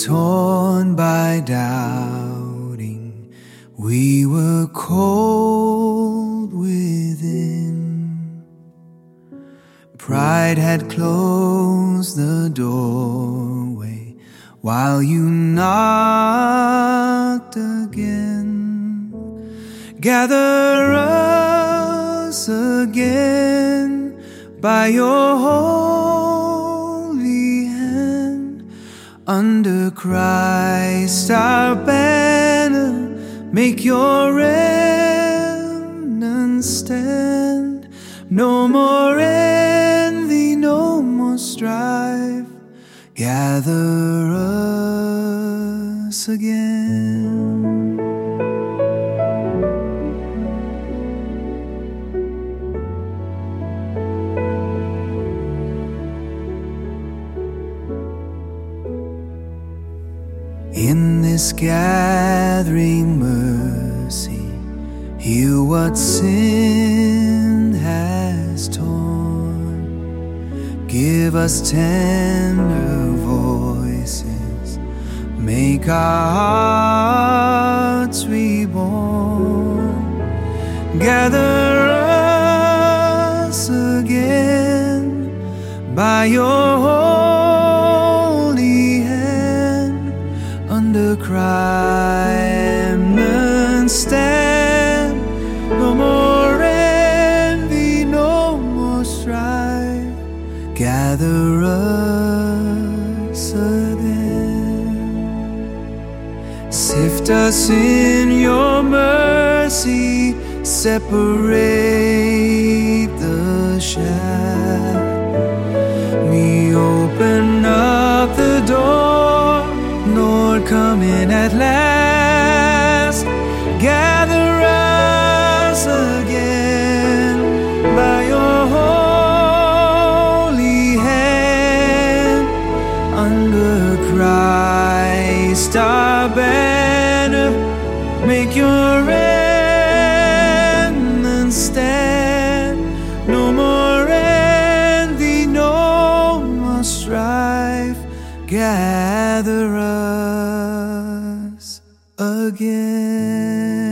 torn by doubting, we were cold within. Pride had closed the doorway while you knocked again. Gather us again by your holy hand. Under Christ our banner, make your remnant stand. No more envy, no more strife. Gather us again. In this gathering mercy, heal what sin has torn. Give us tender voices, make our hearts reborn. Gather us again by your holy hand. Under Christ stand. No more envy, no more strife. Gather us again. Sift us in your mercy, separate the chaff. We open up the door, Lord, come in at last. Gather us again by your holy hand. Under Christ our banner, make your remnant stand. No more envy, no more strife. Gather us again.